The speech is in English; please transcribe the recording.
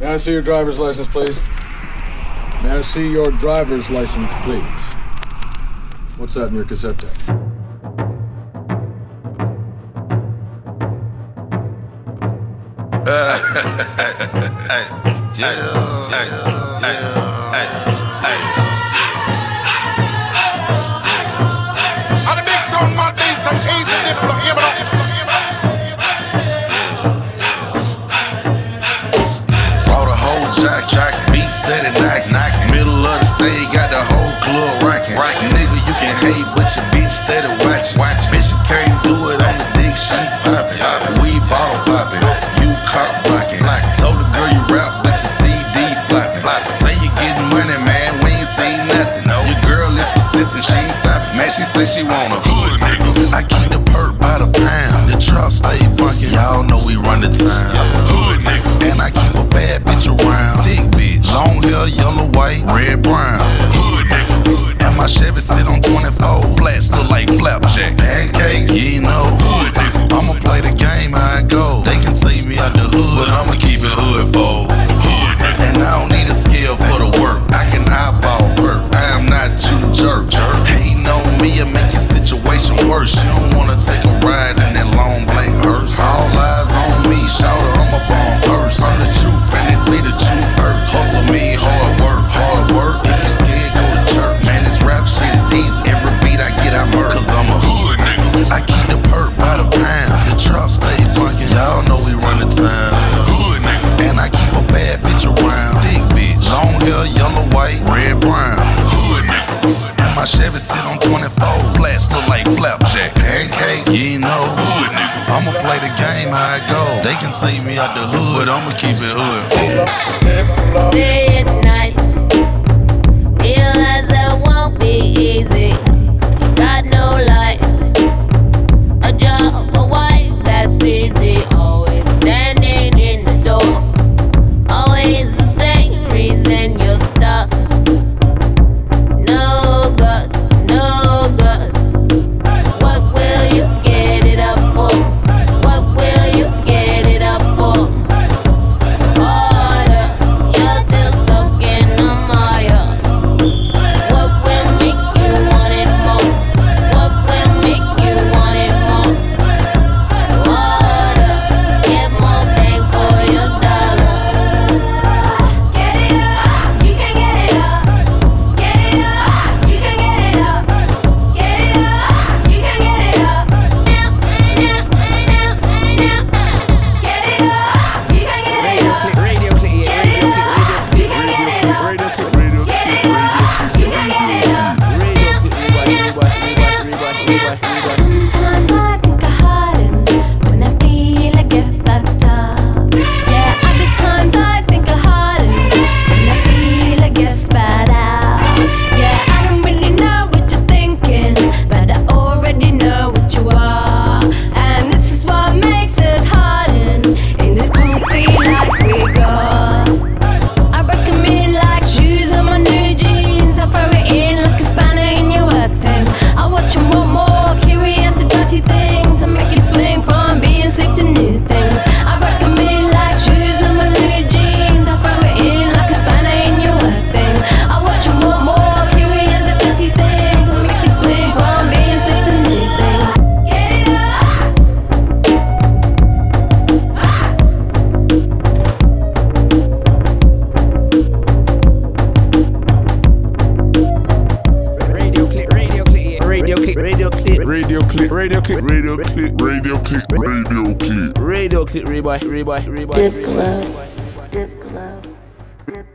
May I see your driver's license, please? May I see your driver's license, please? What's that in your cassette tape? Jack, beat steady, knock. Middle of the stage, got the whole club rockin'. Nigga, you can hate, but your bitch steady watchin'. Bitch, you can't do it on the dick, she poppin'. We bottle poppin', you cock blockin'. Told the girl you rap, but your CD floppin'. Say you gettin' money, man, we ain't seen nothing. Your girl is persistent, she ain't stoppin'. Man, she say she want a hood nigga. I keep the perk by the pound, the truck stay bunkin'. Y'all know we run the town. Hood nigga, and I keep a bad bitch around. Long hair, yellow, white, red, brown. And my Chevy sit on 24. Flats look like flapjack. Pancakes, you know. I'ma play the game how it go. They can take me out the hood, but I'ma keep it hood for. And I don't need a skill for the work. I can eyeball work. I am not you jerk. Hating on me and make your situation worse. You don't wanna take a ride in that long black hearse. All eyes on me, shout her, I'm a bomb first. I'm the truth and they say the truth hurts. Hustle me, hard work. If you scared, go to church. Man, this rap shit is easy. Every beat I get, I murder. Cause I'm a hood nigga. I keep the perk by the pound. The truck stay bunkin'. Y'all know we run the town. Hood nigga. And I keep a bad bitch around. Big bitch. Long hair, yellow, white, red, brown. Hood nigga. And my Chevy sit on 24. Flats look like flapjack. Pancakes, you know. Hood nigga. I'ma play the game how it go. They can take me out the hood, but I'ma keep it hood. Say it nice. Realize that won't be easy. You got no life. A job, a wife, that's easy. Always standing in the door. Always the same reason you're stuck. No guts, no guts. What will you get it up for? What will you get it up for? Harder, you're still stuck in the mire. What will make you want it more? What will make you want it more? Harder, get more bang for your dollar. Get it up, you can get it up. Get it up, you can get it up. Get it up, you can get it up. Get it up, you can get it up. Radio click, yeah, radio click, You can get it up. radio click, radio click, Get it up, you can get it up. radio click. Sometimes I think I hide when I feel I get fucked up. Yeah, other times I think I hide when I feel I get spat out. Yeah, I don't really know what you're thinking, but I already know what you are. And this is what makes us harden in this concrete life we got. I recommend like shoes on my new jeans. I throw it in like a spanner in your work thing. I watch and want more, curious to dirty things. I make it swing from being sleep to new things. I recommend like shoes on my new jeans. I throw it in like a spanner in your work thing. I watch and want more, curious to dirty things. I make it swing from being sleep to new things. Get it up. Radio click, radio click, yeah, radio click, radio click, Radio click, radio click, radio click, radio click, radio click. radio click, reboy. Dip glove.